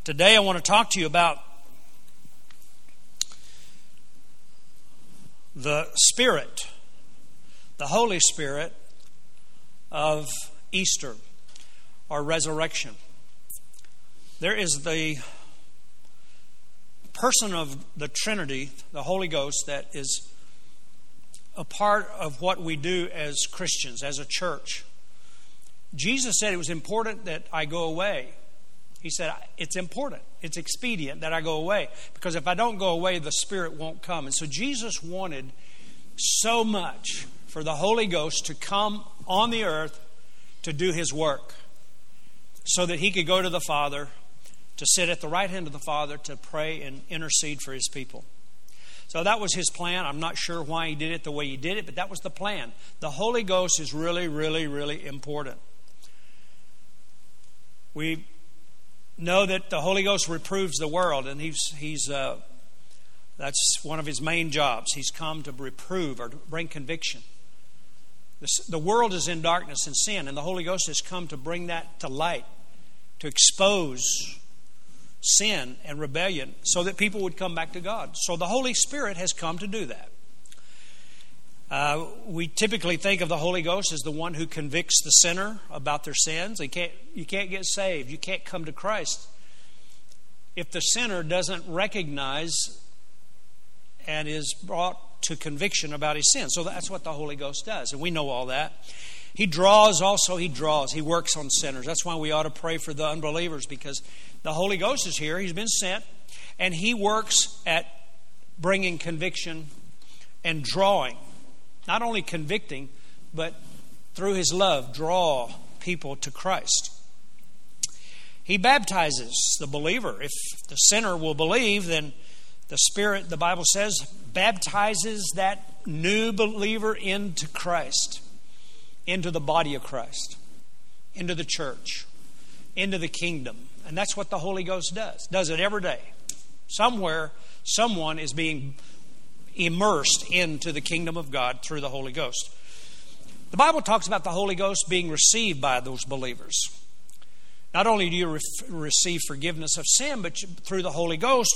Today I want to talk to you about the Spirit, the Holy Spirit of Easter or resurrection. There is the person of the Trinity, the Holy Ghost, that is a part of what we do as Christians, as a church. Jesus said it was important that I go away. He said, it's important, it's expedient that I go away, because if I don't go away, the Spirit won't come. And so Jesus wanted so much for the Holy Ghost to come on the earth to do His work, so that He could go to the Father, to sit at the right hand of the Father, to pray and intercede for His people. So that was His plan. I'm not sure why He did it the way He did it, but that was the plan. The Holy Ghost is really, really, really important. We know that the Holy Ghost reproves the world, and that's one of His main jobs. He's come to reprove or to bring conviction. The world is in darkness and sin, and the Holy Ghost has come to bring that to light, to expose sin and rebellion so that people would come back to God. So the Holy Spirit has come to do that. We typically think of the Holy Ghost as the one who convicts the sinner about their sins. You can't get saved. You can't come to Christ if the sinner doesn't recognize and is brought to conviction about his sin. So that's what the Holy Ghost does, and we know all that. He draws also. He works on sinners. That's why we ought to pray for the unbelievers, because the Holy Ghost is here. He's been sent, and He works at bringing conviction and drawing. Not only convicting, but through His love, draw people to Christ. He baptizes the believer. If the sinner will believe, then the Spirit, the Bible says, baptizes that new believer into Christ, into the body of Christ, into the church, into the kingdom. And that's what the Holy Ghost does it every day. Somewhere, someone is being immersed into the kingdom of God through the Holy Ghost. The Bible talks about the Holy Ghost being received by those believers. Not only do you receive forgiveness of sin, but through the Holy Ghost,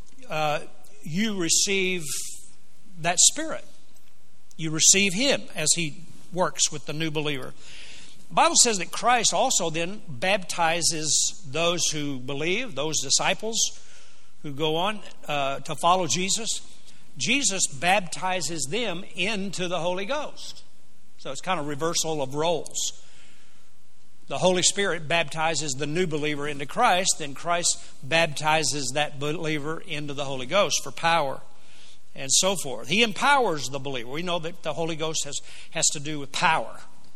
you receive that Spirit. You receive Him as He works with the new believer. The Bible says that Christ also then baptizes those who believe, those disciples who go on to follow Jesus. Jesus baptizes them into the Holy Ghost. So it's kind of reversal of roles. The Holy Spirit baptizes the new believer into Christ, then Christ baptizes that believer into the Holy Ghost for power and so forth. He empowers the believer. We know that the Holy Ghost has to do with power.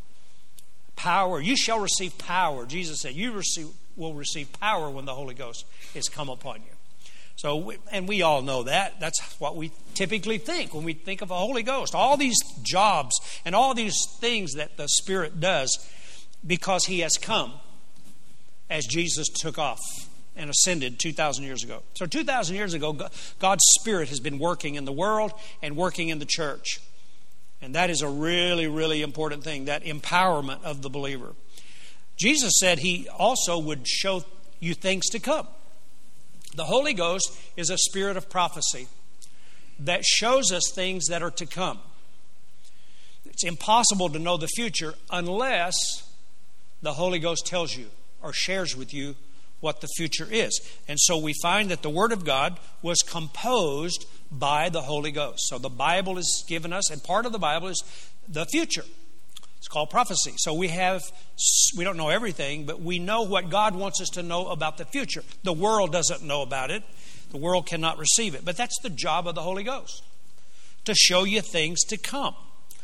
Power. You shall receive power. Jesus said, you will receive power when the Holy Ghost is come upon you. So, and we all know that. That's what we typically think when we think of the Holy Ghost. All these jobs and all these things that the Spirit does, because He has come as Jesus took off and ascended 2,000 years ago. So 2,000 years ago, God's Spirit has been working in the world and working in the church. And that is a really, really important thing, that empowerment of the believer. Jesus said He also would show you things to come. The Holy Ghost is a spirit of prophecy that shows us things that are to come. It's impossible to know the future unless the Holy Ghost tells you or shares with you what the future is. And so we find that the Word of God was composed by the Holy Ghost. So the Bible is given us, and part of the Bible is the future. It's called prophecy. So we don't know everything, but we know what God wants us to know about the future. The world doesn't know about it. The world cannot receive it. But that's the job of the Holy Ghost, to show you things to come.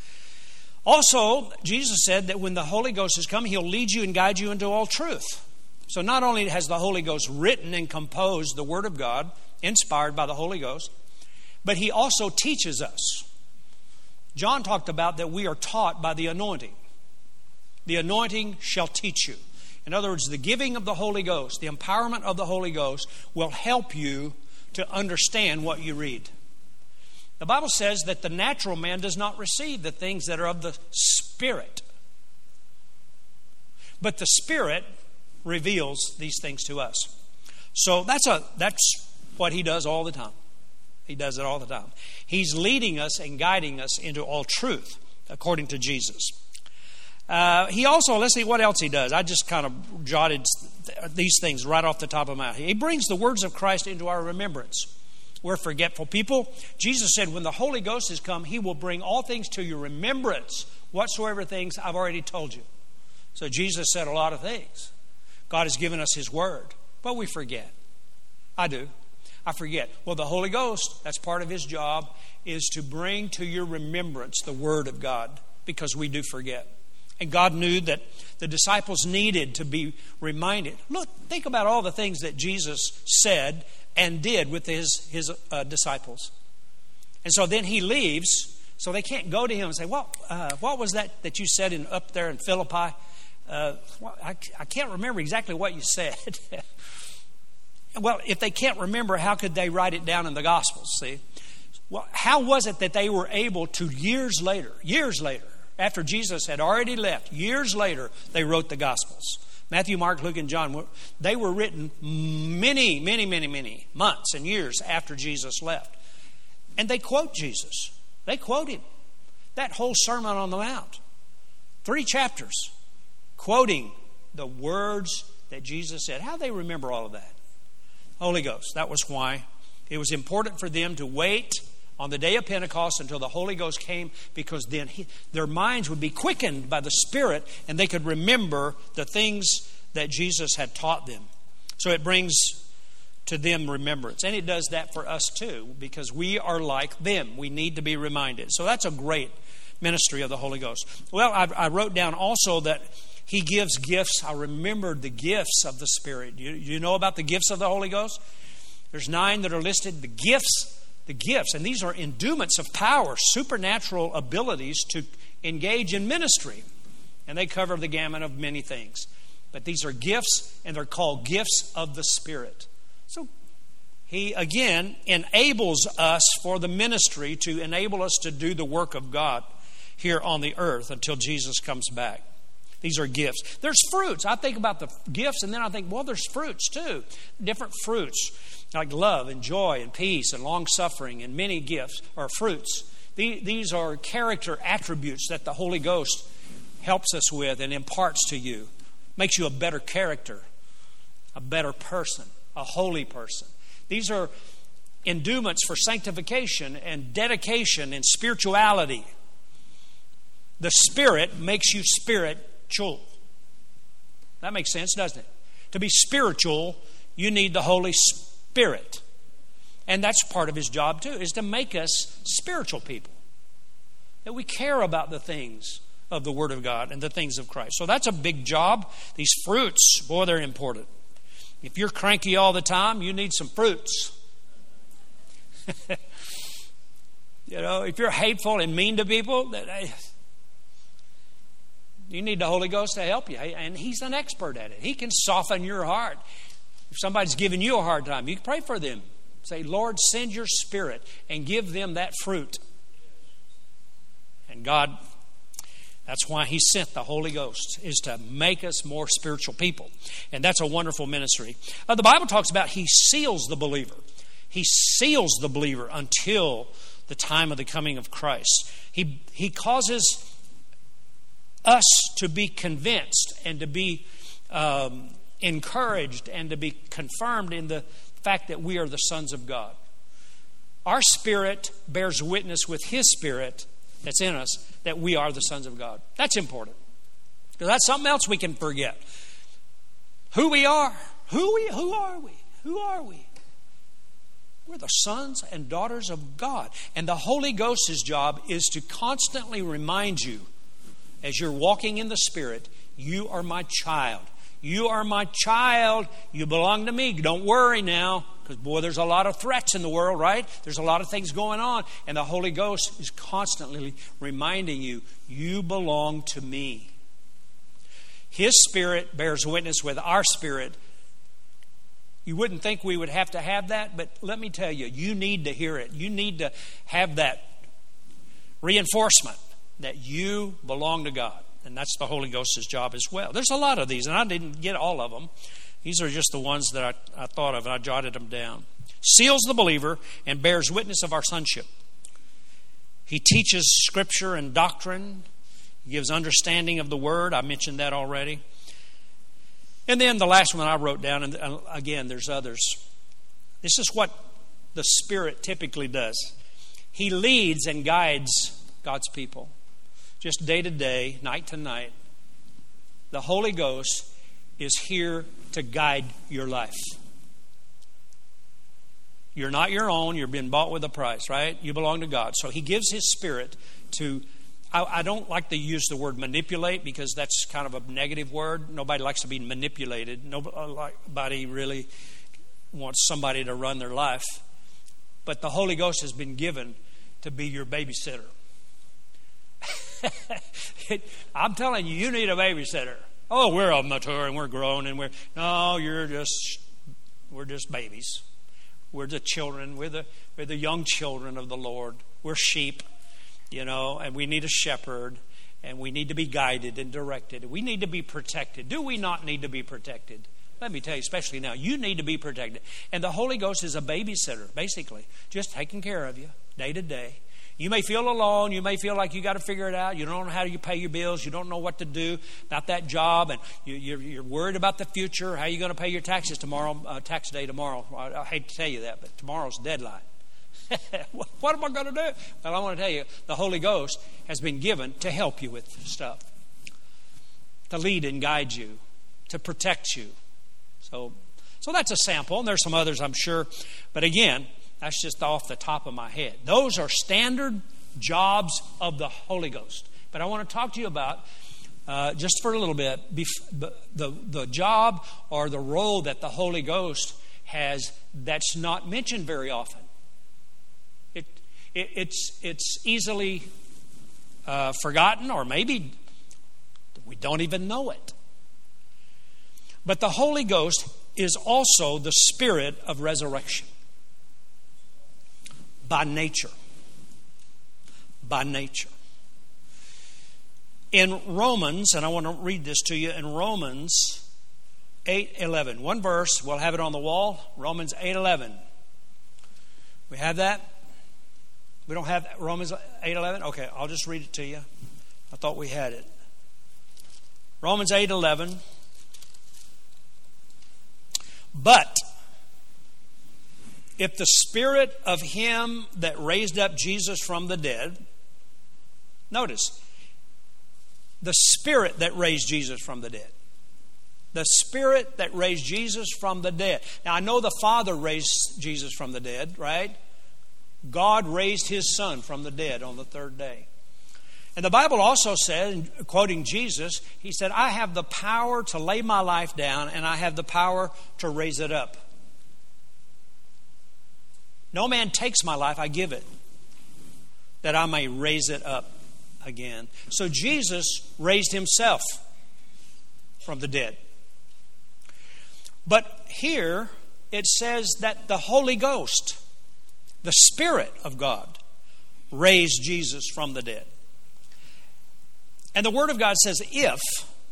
Also, Jesus said that when the Holy Ghost has come, He'll lead you and guide you into all truth. So not only has the Holy Ghost written and composed the Word of God, inspired by the Holy Ghost, but He also teaches us. John talked about that we are taught by the anointing. The anointing shall teach you. In other words, the giving of the Holy Ghost, the empowerment of the Holy Ghost will help you to understand what you read. The Bible says that the natural man does not receive the things that are of the Spirit. But the Spirit reveals these things to us. So that's what he does all the time. He does it all the time. He's leading us and guiding us into all truth, according to Jesus. He also, let's see what else he does. I just kind of jotted these things right off the top of my head. He brings the words of Christ into our remembrance. We're forgetful people. Jesus said, when the Holy Ghost has come, he will bring all things to your remembrance, whatsoever things I've already told you. So Jesus said a lot of things. God has given us his word, but we forget. I do. I forget. Well, the Holy Ghost, that's part of his job, is to bring to your remembrance the word of God, because we do forget. And God knew that the disciples needed to be reminded. Look, think about all the things that Jesus said and did with his disciples. And so then he leaves, so they can't go to him and say, well, what was that you said up there in Philippi? I can't remember exactly what you said. Well, if they can't remember, how could they write it down in the Gospels, see? Well, how was it that they were able to, years later, after Jesus had already left, years later, they wrote the Gospels? Matthew, Mark, Luke, and John, they were written many months and years after Jesus left. And they quote Jesus. They quote him. That whole Sermon on the Mount. 3 chapters quoting the words that Jesus said. How do they remember all of that? Holy Ghost. That was why it was important for them to wait on the day of Pentecost until the Holy Ghost came, because then their minds would be quickened by the Spirit and they could remember the things that Jesus had taught them. So it brings to them remembrance. And it does that for us too, because we are like them. We need to be reminded. So that's a great ministry of the Holy Ghost. Well, I wrote down also that he gives gifts. I remembered the gifts of the Spirit. You know about the gifts of the Holy Ghost? There's 9 that are listed. The gifts, and these are endowments of power, supernatural abilities to engage in ministry. And they cover the gamut of many things. But these are gifts, and they're called gifts of the Spirit. So he, again, enables us for the ministry, to enable us to do the work of God here on the earth until Jesus comes back. These are gifts. There's fruits. I think about the gifts, and then I think, well, there's fruits too. Different fruits, like love and joy and peace and long-suffering, and many gifts are fruits. These are character attributes that the Holy Ghost helps us with and imparts to you. Makes you a better character, a better person, a holy person. These are endowments for sanctification and dedication and spirituality. The Spirit makes you spiritual. That makes sense, doesn't it? To be spiritual, you need the Holy Spirit. And that's part of his job too, is to make us spiritual people. That we care about the things of the Word of God and the things of Christ. So that's a big job. These fruits, boy, they're important. If you're cranky all the time, you need some fruits. If you're hateful and mean to people, you need the Holy Ghost to help you. And he's an expert at it. He can soften your heart. If somebody's giving you a hard time, you can pray for them. Say, Lord, send your Spirit and give them that fruit. And God, that's why he sent the Holy Ghost, is to make us more spiritual people. And that's a wonderful ministry. The Bible talks about he seals the believer. He seals the believer until the time of the coming of Christ. He causes us to be convinced and to be encouraged and to be confirmed in the fact that we are the sons of God. Our spirit bears witness with his Spirit that's in us that we are the sons of God. That's important, because that's something else we can forget. Who we are. Who are we? Who are we? We're the sons and daughters of God. And the Holy Ghost's job is to constantly remind you, as you're walking in the Spirit, you are my child. You are my child. You belong to me. Don't worry now, because, boy, there's a lot of threats in the world, right? There's a lot of things going on. And the Holy Ghost is constantly reminding you, you belong to me. His Spirit bears witness with our spirit. You wouldn't think we would have to have that, but let me tell you, you need to hear it. You need to have that reinforcement that you belong to God. And that's the Holy Ghost's job as well. There's a lot of these, and I didn't get all of them. These are just the ones that I thought of, and I jotted them down. Seals the believer and bears witness of our sonship. He teaches Scripture and doctrine. He gives understanding of the Word. I mentioned that already. And then the last one I wrote down, and again, there's others. This is what the Spirit typically does. He leads and guides God's people. Just day to day, night to night. The Holy Ghost is here to guide your life. You're not your own. You're being bought with a price, right? You belong to God. So He gives His Spirit to... I don't like to use the word manipulate because that's kind of a negative word. Nobody likes to be manipulated. Nobody really wants somebody to run their life. But the Holy Ghost has been given to be your babysitter. I'm telling you, you need a babysitter. Oh, we're mature and we're grown and we're just babies. We're the children. We're the young children of the Lord. We're sheep, and we need a shepherd, and we need to be guided and directed. We need to be protected. Do we not need to be protected? Let me tell you, especially now, you need to be protected. And the Holy Ghost is a babysitter, basically, just taking care of you day to day. You may feel alone. You may feel like you got to figure it out. You don't know how you pay your bills. You don't know what to do about that job, and you're worried about the future. How are you going to pay your taxes tomorrow? Tax day tomorrow. I hate to tell you that, but tomorrow's deadline. What am I going to do? Well, I want to tell you, the Holy Ghost has been given to help you with stuff, to lead and guide you, to protect you. So that's a sample, and there's some others, I'm sure. But again, that's just off the top of my head. Those are standard jobs of the Holy Ghost. But I want to talk to you about, just for a little bit, the job or the role that the Holy Ghost has that's not mentioned very often. It's easily forgotten, or maybe we don't even know it. But the Holy Ghost is also the Spirit of resurrection. By nature. By nature. In Romans, and I want to read this to you, in Romans 8:11. One verse, we'll have it on the wall. Romans 8:11. We have that? We don't have Romans 8:11? Okay, I'll just read it to you. I thought we had it. Romans 8:11. But if the Spirit of Him that raised up Jesus from the dead, notice, the Spirit that raised Jesus from the dead. The Spirit that raised Jesus from the dead. Now, I know the Father raised Jesus from the dead, right? God raised His Son from the dead on the third day. And the Bible also said, quoting Jesus, He said, I have the power to lay my life down, and I have the power to raise it up. No man takes my life, I give it, that I may raise it up again. So Jesus raised Himself from the dead. But here it says that the Holy Ghost, the Spirit of God, raised Jesus from the dead. And the Word of God says, if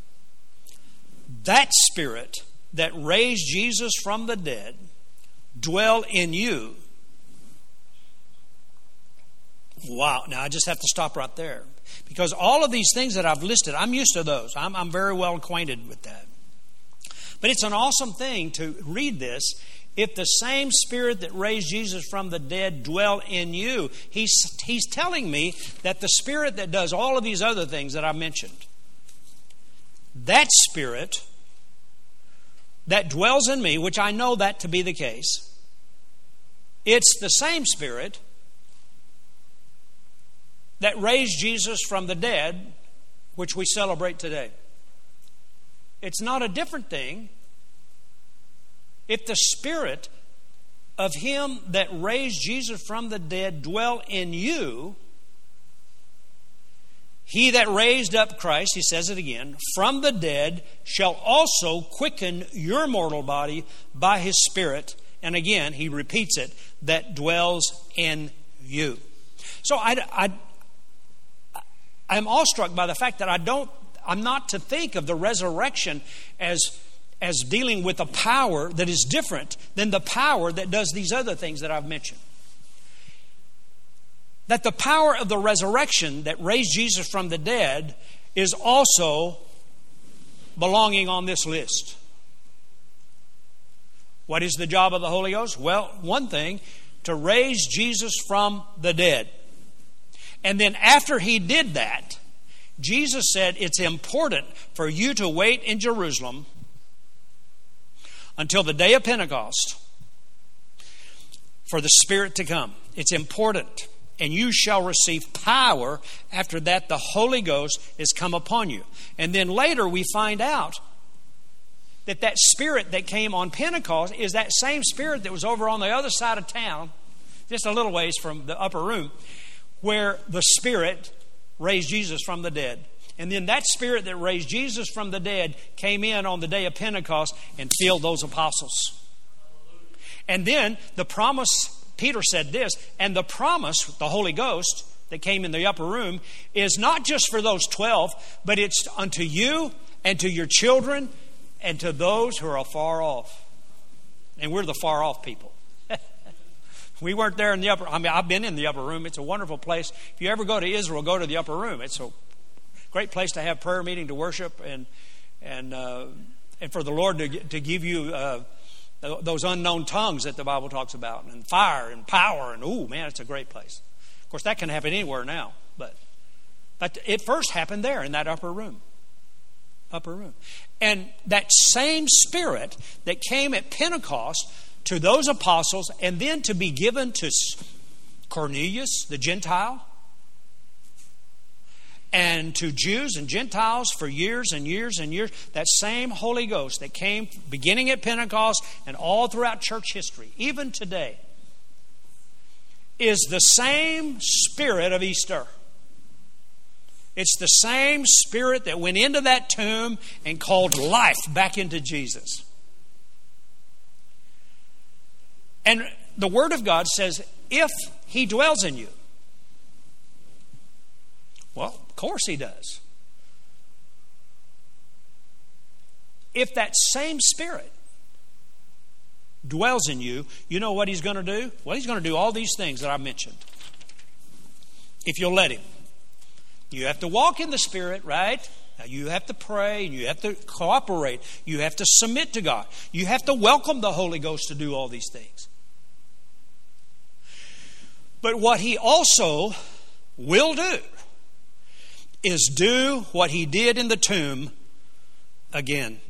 that Spirit that raised Jesus from the dead dwell in you. Wow. Now, I just have to stop right there. Because all of these things that I've listed, I'm used to those. I'm very well acquainted with that. But it's an awesome thing to read this. If the same Spirit that raised Jesus from the dead dwell in you, He's telling me that the Spirit that does all of these other things that I mentioned, that Spirit that dwells in me, which I know that to be the case, it's the same Spirit that raised Jesus from the dead, which we celebrate today. It's not a different thing. If the Spirit of Him that raised Jesus from the dead dwell in you, He that raised up Christ, He says it again, from the dead shall also quicken your mortal body by His Spirit. And again, He repeats it, that dwells in you. So I'm awestruck by the fact that I'm not to think of the resurrection as as dealing with a power that is different than the power that does these other things that I've mentioned. That the power of the resurrection that raised Jesus from the dead is also belonging on this list. What is the job of the Holy Ghost? Well, one thing, to raise Jesus from the dead. And then after He did that, Jesus said it's important for you to wait in Jerusalem until the day of Pentecost for the Spirit to come. It's important. And you shall receive power. After that, the Holy Ghost is come upon you. And then later we find out that that Spirit that came on Pentecost is that same Spirit that was over on the other side of town, just a little ways from the upper room, where the Spirit raised Jesus from the dead. And then that Spirit that raised Jesus from the dead came in on the day of Pentecost and filled those apostles. And then the promise, Peter said this, and the promise, the Holy Ghost that came in the upper room, is not just for those 12, but it's unto you and to your children and to those who are afar off. And we're the far off people. We weren't there in the upper, I've been in the upper room. It's a wonderful place. If you ever go to Israel, go to the upper room. It's a great place to have prayer meeting, to worship, and for the Lord to give you those unknown tongues that the Bible talks about, and fire and power, and ooh, man, it's a great place. Of course, that can happen anywhere now, but it first happened there in that upper room. And that same Spirit that came at Pentecost to those apostles, and then to be given to Cornelius, the Gentile, and to Jews and Gentiles for years and years and years, that same Holy Ghost that came beginning at Pentecost and all throughout church history, even today, is the same Spirit of Easter. It's the same Spirit that went into that tomb and called life back into Jesus. And the Word of God says, if He dwells in you, well, of course He does. If that same Spirit dwells in you, you know what He's going to do? Well, He's going to do all these things that I mentioned. If you'll let Him. You have to walk in the Spirit, right? Now you have to pray, and you have to cooperate. You have to submit to God. You have to welcome the Holy Ghost to do all these things. But what He also will do is do what He did in the tomb again.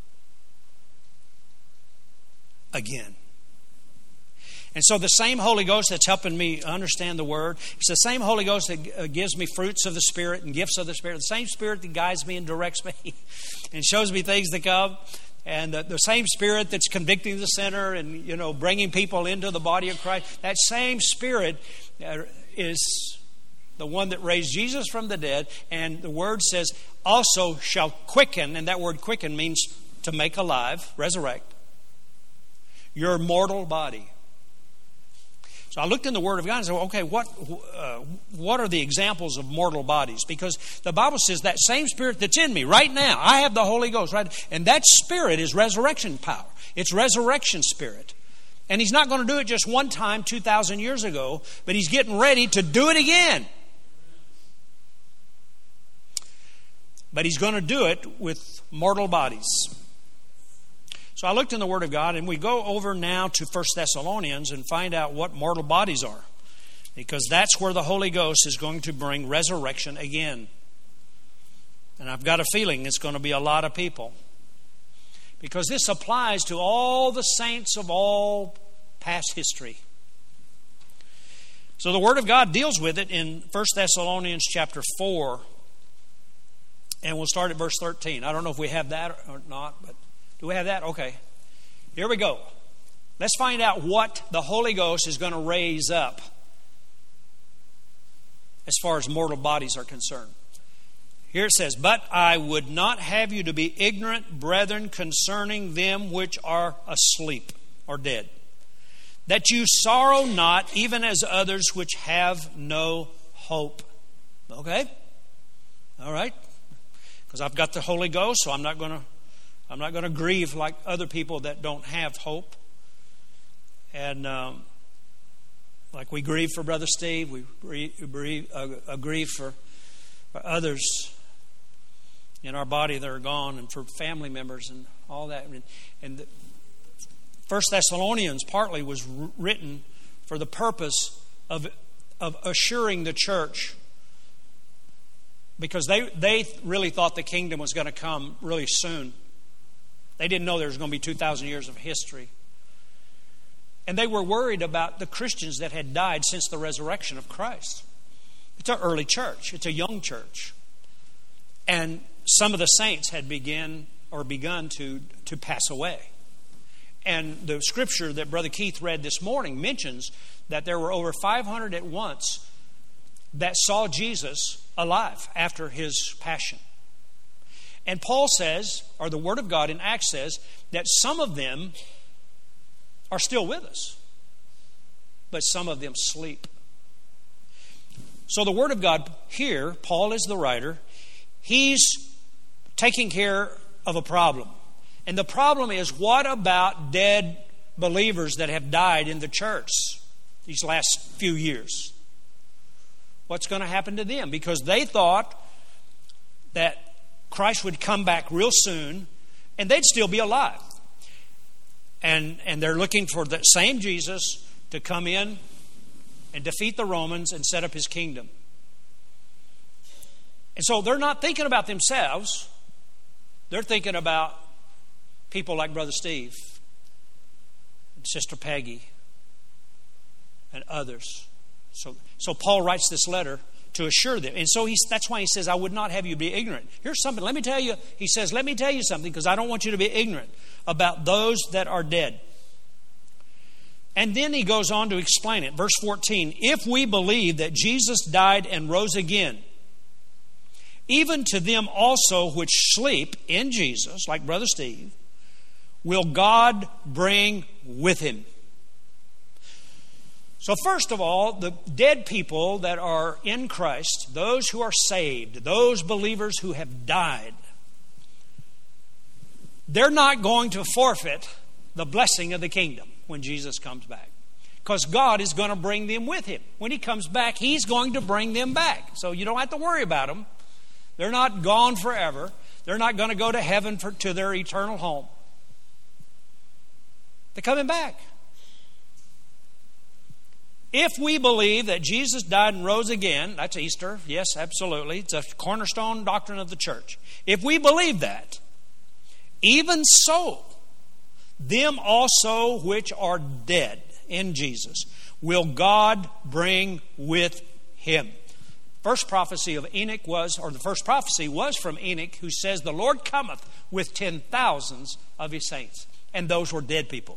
Again. And so the same Holy Ghost that's helping me understand the Word, it's the same Holy Ghost that gives me fruits of the Spirit and gifts of the Spirit, the same Spirit that guides me and directs me and shows me things that come, and the same Spirit that's convicting the sinner and, bringing people into the body of Christ. That same Spirit is the one that raised Jesus from the dead, and the Word says also shall quicken, and that word quicken means to make alive, resurrect, your mortal body. So I looked in the Word of God and said, okay, what are the examples of mortal bodies? Because the Bible says that same Spirit that's in me right now, I have the Holy Ghost, right? And that Spirit is resurrection power. It's resurrection Spirit. And He's not going to do it just one time 2,000 years ago, but He's getting ready to do it again. But He's going to do it with mortal bodies. So I looked in the Word of God, and we go over now to 1 Thessalonians and find out what mortal bodies are. Because that's where the Holy Ghost is going to bring resurrection again. And I've got a feeling it's going to be a lot of people. Because this applies to all the saints of all past history. So the Word of God deals with it in 1 Thessalonians chapter 4. And we'll start at verse 13. I don't know if we have that or not, but do we have that? Okay. Here we go. Let's find out what the Holy Ghost is going to raise up as far as mortal bodies are concerned. Here it says, "But I would not have you to be ignorant, brethren, concerning them which are asleep," or dead, "that you sorrow not, even as others which have no hope." Okay? All right. Because I've got the Holy Ghost, so I'm not going to I'm not going to grieve like other people that don't have hope. And like we grieve for Brother Steve, we grieve for others in our body that are gone, and for family members and all that. And First Thessalonians partly was written for the purpose of assuring the church, because they really thought the kingdom was going to come really soon. They didn't know there was going to be 2,000 years of history. And they were worried about the Christians that had died since the resurrection of Christ. It's an early church. It's a young church. And some of the saints had begun to pass away. And the scripture that Brother Keith read this morning mentions that there were over 500 at once that saw Jesus alive after his passion. And Paul says, or the Word of God in Acts says, that some of them are still with us, but some of them sleep. So the Word of God here, Paul is the writer, he's taking care of a problem. And the problem is, what about dead believers that have died in the church these last few years? What's going to happen to them? Because they thought that Christ would come back real soon and they'd still be alive. And they're looking for the same Jesus to come in and defeat the Romans and set up his kingdom. And so they're not thinking about themselves. They're thinking about people like Brother Steve and Sister Peggy and others. So Paul writes this letter to assure them. And so that's why he says, I would not have you be ignorant. Here's something. Let me tell you. He says, let me tell you something, because I don't want you to be ignorant about those that are dead. And then he goes on to explain it. Verse 14, if we believe that Jesus died and rose again, even to them also which sleep in Jesus, like Brother Steve, will God bring with him. So first of all, the dead people that are in Christ, those who are saved, those believers who have died, they're not going to forfeit the blessing of the kingdom when Jesus comes back. Because God is going to bring them with him. When he comes back, he's going to bring them back. So you don't have to worry about them. They're not gone forever. They're not going to go to heaven to their eternal home. They're coming back. If we believe that Jesus died and rose again, that's Easter, yes, absolutely. It's a cornerstone doctrine of the church. If we believe that, even so, them also which are dead in Jesus will God bring with him. First prophecy of Enoch was, or the first prophecy was from Enoch, who says, the Lord cometh with 10,000s of his saints. And those were dead people.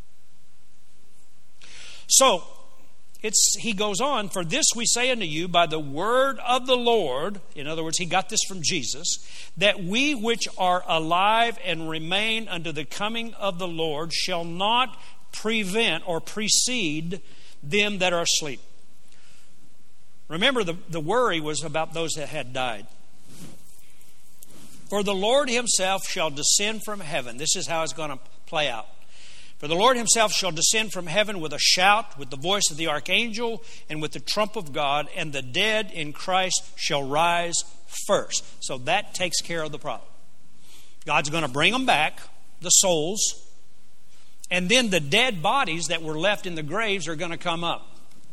So, he goes on, for this we say unto you by the word of the Lord, in other words, he got this from Jesus, that we which are alive and remain unto the coming of the Lord shall not prevent or precede them that are asleep. Remember, the worry was about those that had died. For the Lord himself shall descend from heaven. This is how it's going to play out. For the Lord himself shall descend from heaven with a shout, with the voice of the archangel, and with the trump of God, and the dead in Christ shall rise first. So that takes care of the problem. God's going to bring them back, the souls, and then the dead bodies that were left in the graves are going to come up.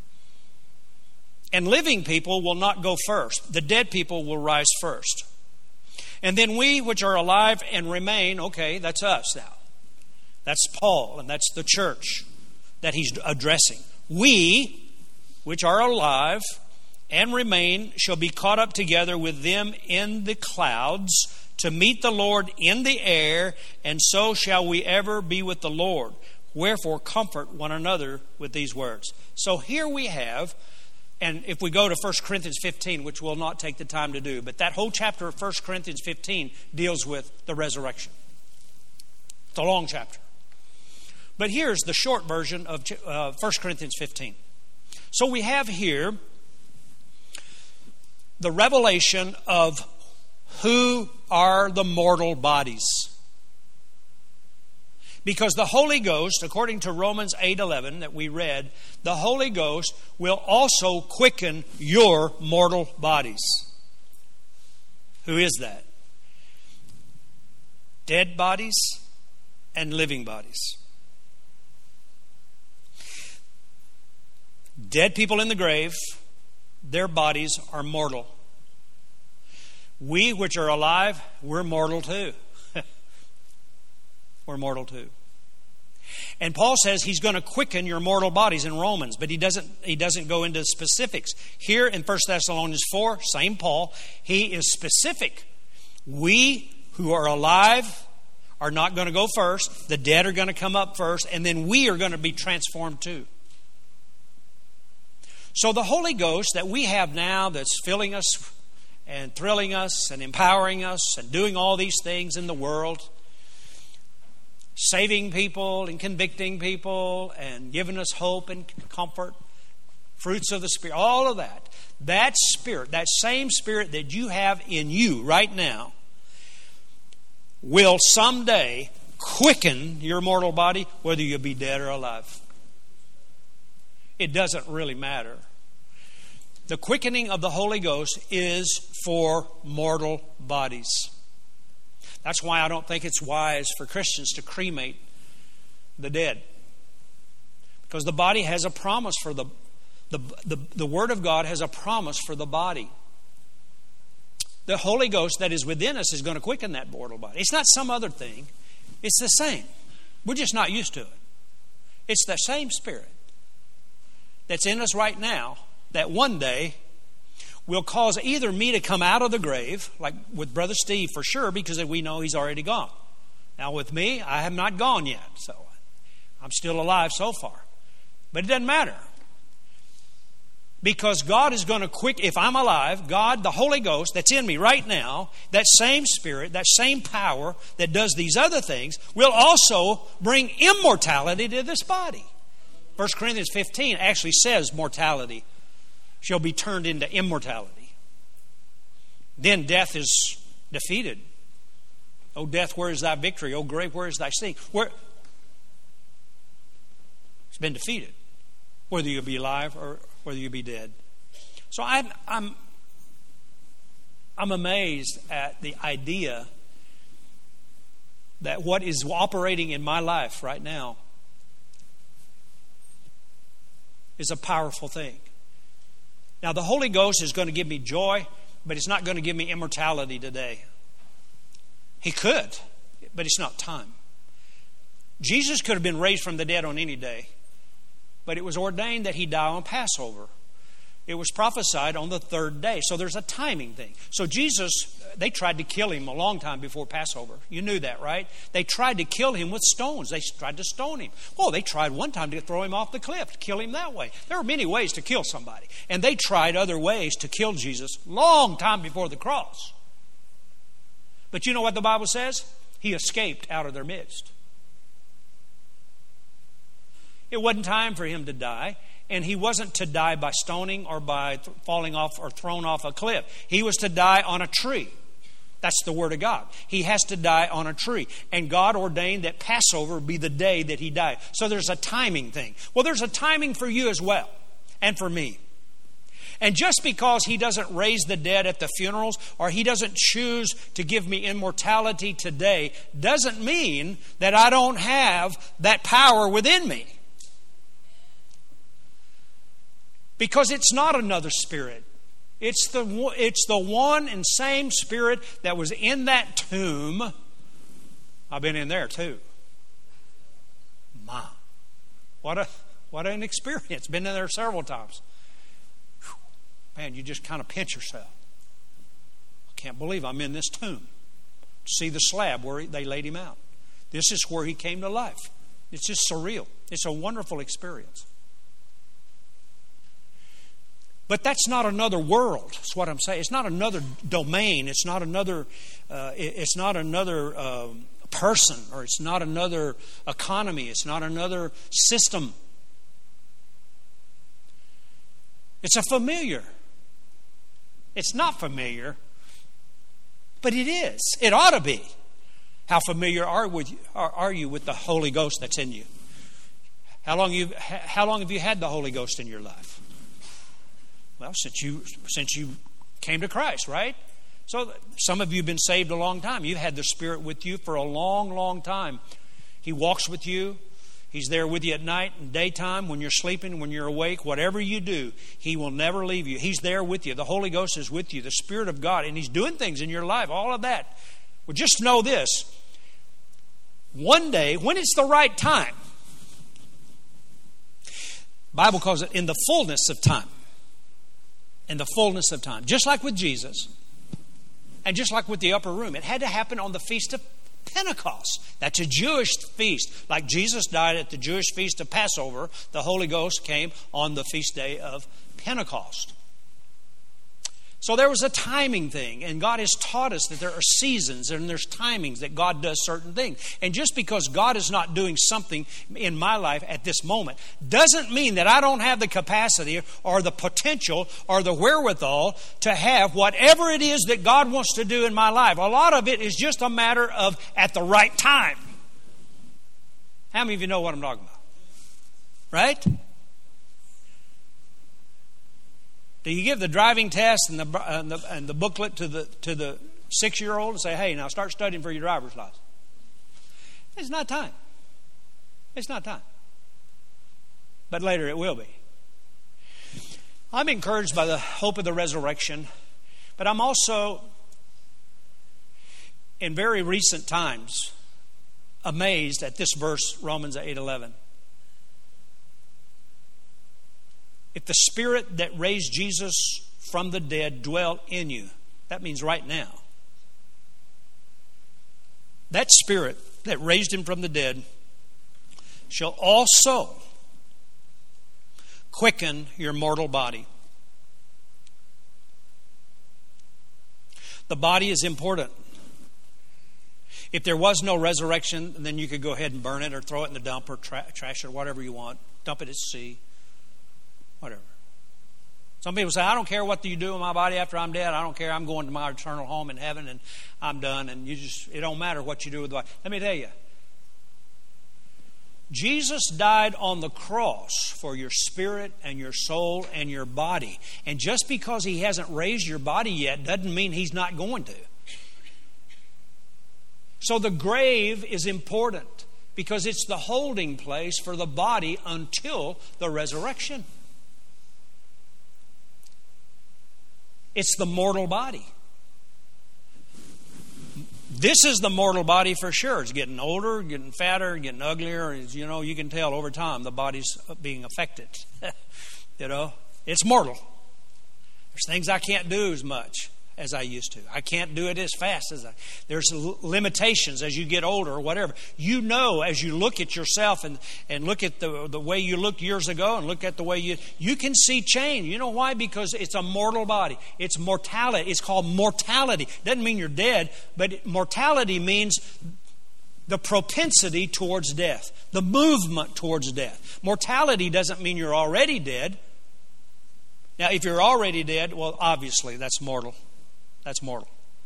And living people will not go first. The dead people will rise first. And then we which are alive and remain, okay, that's us now. That's Paul, and that's the church that he's addressing. We, which are alive and remain, shall be caught up together with them in the clouds to meet the Lord in the air, and so shall we ever be with the Lord. Wherefore, comfort one another with these words. So here we have, and if we go to 1 Corinthians 15, which we'll not take the time to do, but that whole chapter of 1 Corinthians 15 deals with the resurrection. It's a long chapter. But here's the short version of 1 Corinthians 15. So we have here the revelation of who are the mortal bodies. Because the Holy Ghost, according to Romans 8:11 that we read, the Holy Ghost will also quicken your mortal bodies. Who is that? Dead bodies and living bodies. Dead people in the grave, their bodies are mortal. We which are alive, we're mortal too. We're mortal too. And Paul says he's going to quicken your mortal bodies in Romans, but he doesn't go into specifics. Here in 1 Thessalonians 4, same Paul, he is specific. We who are alive are not going to go first. The dead are going to come up first, and then we are going to be transformed too. So the Holy Ghost that we have now that's filling us and thrilling us and empowering us and doing all these things in the world, saving people and convicting people and giving us hope and comfort, fruits of the Spirit, all of that. That Spirit, that same Spirit that you have in you right now, will someday quicken your mortal body, whether you be dead or alive. It doesn't really matter. The quickening of the Holy Ghost is for mortal bodies. That's why I don't think it's wise for Christians to cremate the dead. Because the body has a promise for the Word of God has a promise for the body. The Holy Ghost that is within us is going to quicken that mortal body. It's not some other thing. It's the same. We're just not used to it. It's the same Spirit that's in us right now that one day will cause either me to come out of the grave, like with Brother Steve for sure, because we know he's already gone. Now with me, I have not gone yet, so I'm still alive so far. But it doesn't matter. Because God is going to if I'm alive, God, the Holy Ghost that's in me right now, that same Spirit, that same power that does these other things, will also bring immortality to this body. 1 Corinthians 15 actually says mortality shall be turned into immortality. Then death is defeated. O death, where is thy victory? O grave, where is thy sting? It's been defeated, whether you be alive or whether you be dead. So I'm amazed at the idea that what is operating in my life right now is a powerful thing. Now, the Holy Ghost is going to give me joy, but it's not going to give me immortality today. He could, but it's not time. Jesus could have been raised from the dead on any day, but it was ordained that he die on Passover. It was prophesied on the third day. So there's a timing thing. So Jesus, they tried to kill him a long time before Passover. You knew that, right? They tried to kill him with stones. They tried to stone him. Well, they tried one time to throw him off the cliff, to kill him that way. There are many ways to kill somebody. And they tried other ways to kill Jesus long time before the cross. But you know what the Bible says? He escaped out of their midst. It wasn't time for him to die. And he wasn't to die by stoning or by falling off or thrown off a cliff. He was to die on a tree. That's the Word of God. He has to die on a tree. And God ordained that Passover be the day that he died. So there's a timing thing. Well, there's a timing for you as well. And for me. And just because he doesn't raise the dead at the funerals or he doesn't choose to give me immortality today doesn't mean that I don't have that power within me. Because it's not another spirit. It's the one and same Spirit that was in that tomb. I've been in there too. My, what an experience. Been in there several times. Whew. Man, you just kind of pinch yourself. I can't believe I'm in this tomb. See the slab where they laid him out. This is where he came to life. It's just surreal. It's a wonderful experience. But that's not another world. That's what I'm saying. It's not another domain. It's not another. Person, or it's not another economy. It's not another system. It's a familiar. It's not familiar, but it is. It ought to be. How familiar are you with the Holy Ghost that's in you? How long have you had the Holy Ghost in your life? Well, since you came to Christ, right? So some of you have been saved a long time. You've had the Spirit with you for a long, long time. He walks with you. He's there with you at night and daytime, when you're sleeping, when you're awake, whatever you do, He will never leave you. He's there with you. The Holy Ghost is with you, the Spirit of God, and He's doing things in your life, all of that. Well, just know this. One day, when it's the right time, the Bible calls it in the fullness of time. In the fullness of time. Just like with Jesus, and just like with the upper room, it had to happen on the Feast of Pentecost. That's a Jewish feast. Like Jesus died at the Jewish feast of Passover, the Holy Ghost came on the feast day of Pentecost. So there was a timing thing, and God has taught us that there are seasons and there's timings that God does certain things. And just because God is not doing something in my life at this moment doesn't mean that I don't have the capacity or the potential or the wherewithal to have whatever it is that God wants to do in my life. A lot of it is just a matter of at the right time. How many of you know what I'm talking about? Right? Do you give the driving test and the booklet to the 6-year-old and say, "Hey, now start studying for your driver's license"? It's not time. It's not time. But later it will be. I'm encouraged by the hope of the resurrection, but I'm also, in very recent times, amazed at this verse, Romans 8:11. If the Spirit that raised Jesus from the dead dwell in you, that means right now. That Spirit that raised Him from the dead shall also quicken your mortal body. The body is important. If there was no resurrection, then you could go ahead and burn it or throw it in the dump or trash it or whatever you want. Dump it at sea. Whatever. Some people say, "I don't care what you do with my body after I'm dead. I don't care. I'm going to my eternal home in heaven and I'm done." And it don't matter what you do with the body. Let me tell you. Jesus died on the cross for your spirit and your soul and your body. And just because He hasn't raised your body yet doesn't mean He's not going to. So the grave is important because it's the holding place for the body until the resurrection. It's the mortal body. This is the mortal body for sure. It's getting older, getting fatter, getting uglier. You can tell over time the body's being affected. It's mortal. There's things I can't do as much as I used to. I can't do it as fast as there's limitations as you get older or whatever. You know, as you look at yourself and look at the way you looked years ago and look at the way you can see change. You know why? Because it's a mortal body. It's mortality. It's called mortality. Doesn't mean you're dead, but mortality means the propensity towards death, the movement towards death. Mortality doesn't mean you're already dead. Now, if you're already dead, well, obviously that's mortal. That's mortal.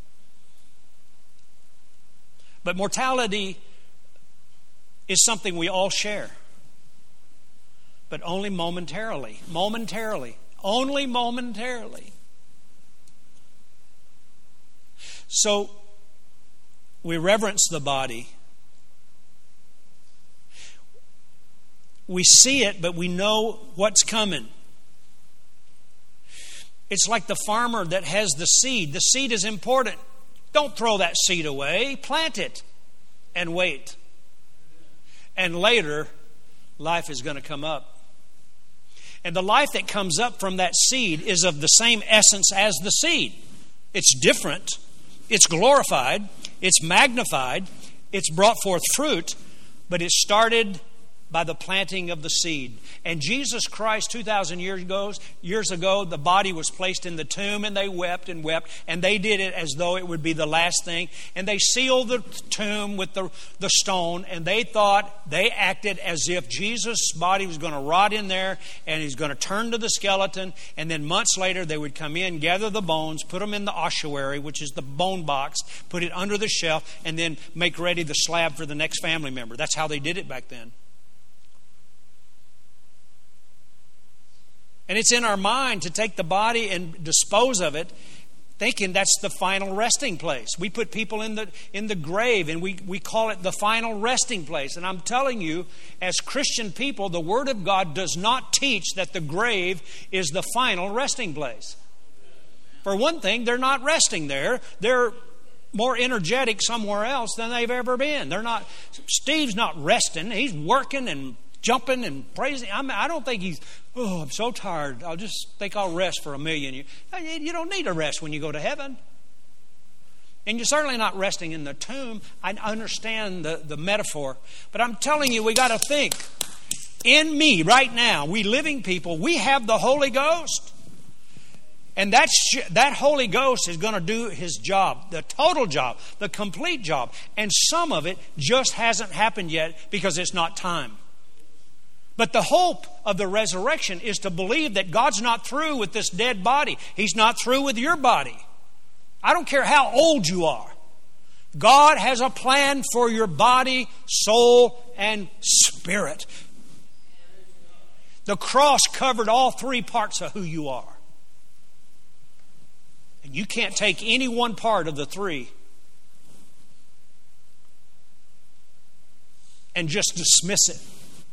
But mortality is something we all share. But only momentarily. Momentarily. Only momentarily. So, we reverence the body. We see it, but we know what's coming. It's like the farmer that has the seed. The seed is important. Don't throw that seed away. Plant it and wait. And later, life is going to come up. And the life that comes up from that seed is of the same essence as the seed. It's different. It's glorified. It's magnified. It's brought forth fruit. But it started by the planting of the seed. And Jesus Christ, 2,000 years ago, the body was placed in the tomb, and they wept and wept, and they did it as though it would be the last thing. And they sealed the tomb with the stone, and they acted as if Jesus' body was going to rot in there, and he's going to turn to the skeleton, and then months later they would come in, gather the bones, put them in the ossuary, which is the bone box, put it under the shelf, and then make ready the slab for the next family member. That's how they did it back then. And it's in our mind to take the body and dispose of it, thinking that's the final resting place. We put people in the grave, and we call it the final resting place. And I'm telling you, as Christian people, the Word of God does not teach that the grave is the final resting place. For one thing, they're not resting there. They're more energetic somewhere else than they've ever been. Steve's not resting. He's working and jumping and praising. I don't think he's, I'm so tired. I'll just think I'll rest for a million years. You don't need to rest when you go to heaven. And you're certainly not resting in the tomb. I understand the metaphor. But I'm telling you, we got to think. In me, right now, we living people, we have the Holy Ghost. And that Holy Ghost is going to do His job, the total job, the complete job. And some of it just hasn't happened yet because it's not time. But the hope of the resurrection is to believe that God's not through with this dead body. He's not through with your body. I don't care how old you are. God has a plan for your body, soul, and spirit. The cross covered all three parts of who you are. And you can't take any one part of the three and just dismiss it.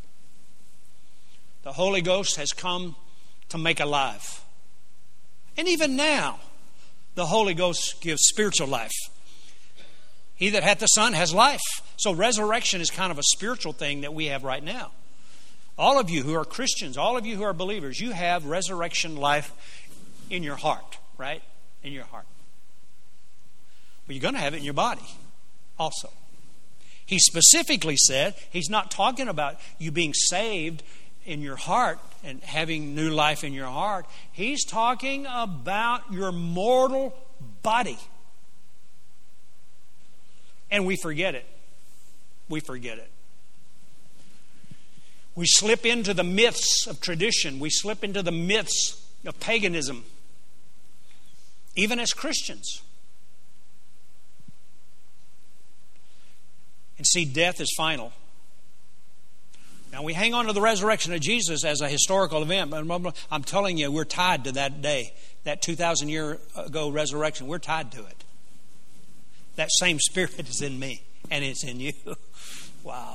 The Holy Ghost has come to make alive. And even now, the Holy Ghost gives spiritual life. He that hath the Son has life. So resurrection is kind of a spiritual thing that we have right now. All of you who are Christians, all of you who are believers, you have resurrection life in your heart, right? In your heart. But you're going to have it in your body also. He specifically said, He's not talking about you being saved in your heart and having new life in your heart. He's talking about your mortal body. And we forget it. We forget it. We slip into the myths of tradition. We slip into the myths of paganism. Even as Christians. And see, death is final. Now, we hang on to the resurrection of Jesus as a historical event, but I'm telling you, we're tied to that day, that 2,000 year ago resurrection. We're tied to it. That same Spirit is in me, and it's in you. Wow.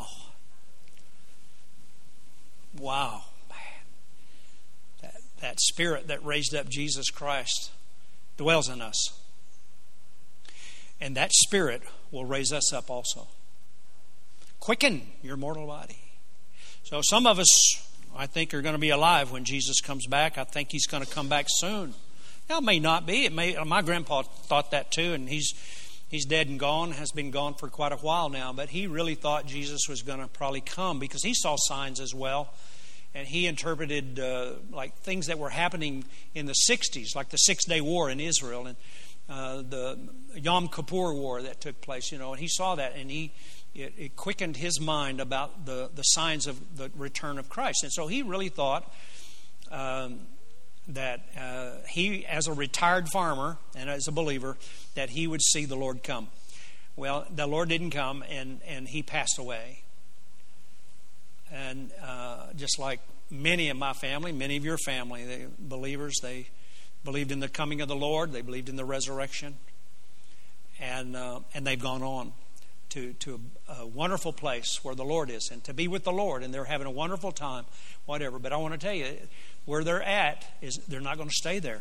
Wow. Man. That Spirit that raised up Jesus Christ dwells in us. And that Spirit will raise us up also. Quicken your mortal body. So some of us, I think, are going to be alive when Jesus comes back. I think He's going to come back soon. Now, it may not be. My grandpa thought that too, and he's dead and gone, has been gone for quite a while now. But he really thought Jesus was going to probably come because he saw signs as well. And he interpreted like things that were happening in the 60s, like the 6-Day War in Israel and the Yom Kippur War that took place. And he saw that, and it quickened his mind about the signs of the return of Christ. And so he really thought that he, as a retired farmer and as a believer, that he would see the Lord come. Well, the Lord didn't come, and he passed away. And just like many of my family, many of your family, they believers, they believed in the coming of the Lord. They believed in the resurrection. And they've gone on to a wonderful place where the Lord is, and to be with the Lord, and they're having a wonderful time, whatever. But I want to tell you, where they're at is they're not going to stay there,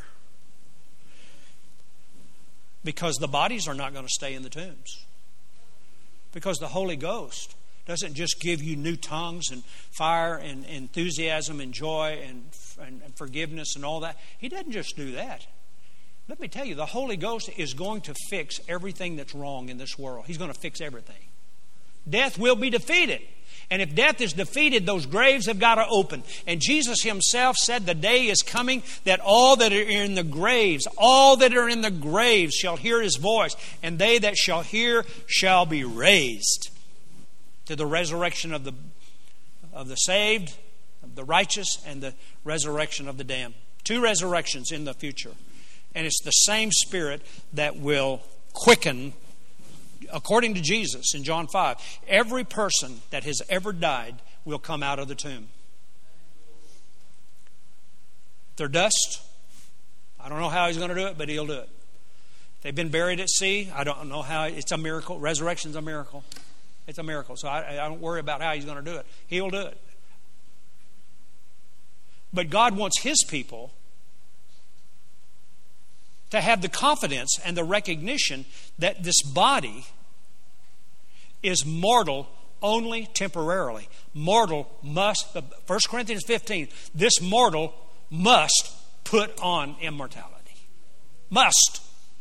because the bodies are not going to stay in the tombs, because the Holy Ghost doesn't just give you new tongues and fire and enthusiasm and joy and forgiveness and all that. He doesn't just do that. Let me tell you, the Holy Ghost is going to fix everything that's wrong in this world. He's going to fix everything. Death will be defeated. And if death is defeated, those graves have got to open. And Jesus himself said the day is coming that all that are in the graves, shall hear his voice. And they that shall hear shall be raised to the resurrection of the saved, of the righteous, and the resurrection of the damned. 2 resurrections in the future. And it's the same Spirit that will quicken, according to Jesus in John 5, every person that has ever died will come out of the tomb. They're dust. I don't know how he's going to do it, but he'll do it. They've been buried at sea. I don't know how. It's a miracle. Resurrection's a miracle. It's a miracle. So I don't worry about how he's going to do it. He'll do it. But God wants his people to have the confidence and the recognition that this body is mortal only temporarily. Mortal must, 1 Corinthians 15, this mortal must put on immortality. Must.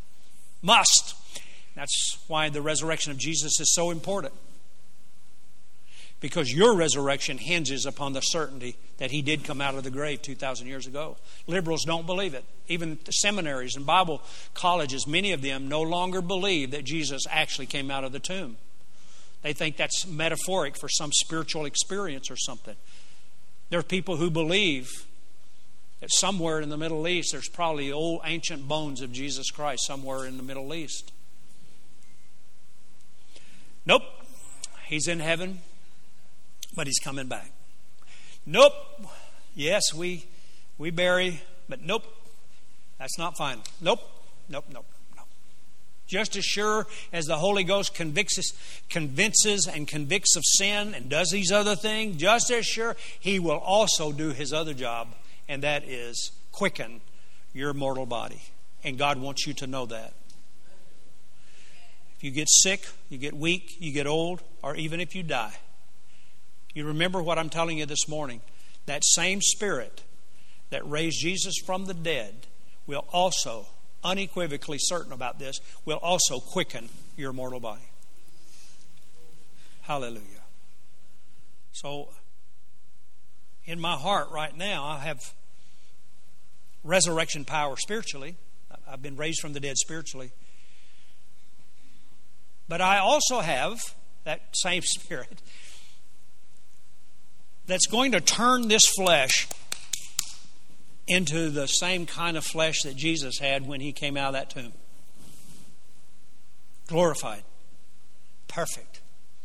That's why the resurrection of Jesus is so important. Because your resurrection hinges upon the certainty that he did come out of the grave 2,000 years ago. Liberals don't believe it. Even the seminaries and Bible colleges, many of them no longer believe that Jesus actually came out of the tomb. They think that's metaphoric for some spiritual experience or something. There are people who believe that somewhere in the Middle East there's probably old ancient bones of Jesus Christ somewhere in the Middle East. Nope. He's in heaven, but he's coming back. Nope. Yes, we bury, but nope. That's not final. Nope. Just as sure as the Holy Ghost convinces and convicts of sin and does these other things, just as sure he will also do his other job, and that is quicken your mortal body. And God wants you to know that. If you get sick, you get weak, you get old, or even if you die, you remember what I'm telling you this morning. That same Spirit that raised Jesus from the dead will also, unequivocally certain about this, will also quicken your mortal body. Hallelujah. So, in my heart right now, I have resurrection power spiritually. I've been raised from the dead spiritually. But I also have that same Spirit that's going to turn this flesh into the same kind of flesh that Jesus had when he came out of that tomb. Glorified. Perfect.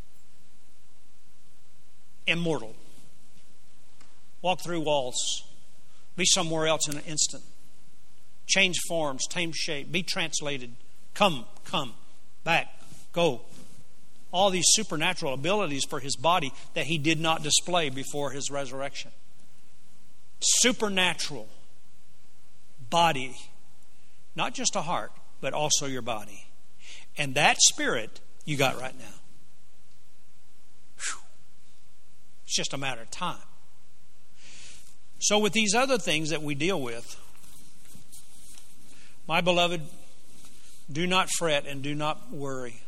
Immortal. Walk through walls. Be somewhere else in an instant. Change forms. Change shape. Be translated. Come. Back. Go. All these supernatural abilities for his body that he did not display before his resurrection. Supernatural body. Not just a heart, but also your body. And that Spirit you got right now. Whew. It's just a matter of time. So with these other things that we deal with, my beloved, do not fret and do not worry.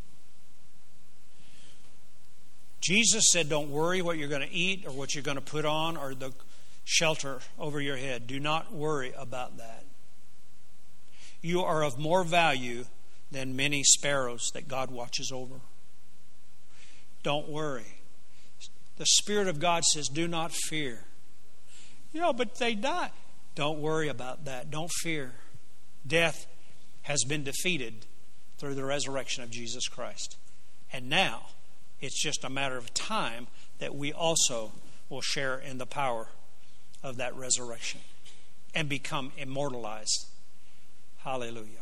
Jesus said, don't worry what you're going to eat or what you're going to put on or the shelter over your head. Do not worry about that. You are of more value than many sparrows that God watches over. Don't worry. The Spirit of God says, do not fear. Yeah, but they die. Don't worry about that. Don't fear. Death has been defeated through the resurrection of Jesus Christ. And now, it's just a matter of time that we also will share in the power of that resurrection and become immortalized. Hallelujah.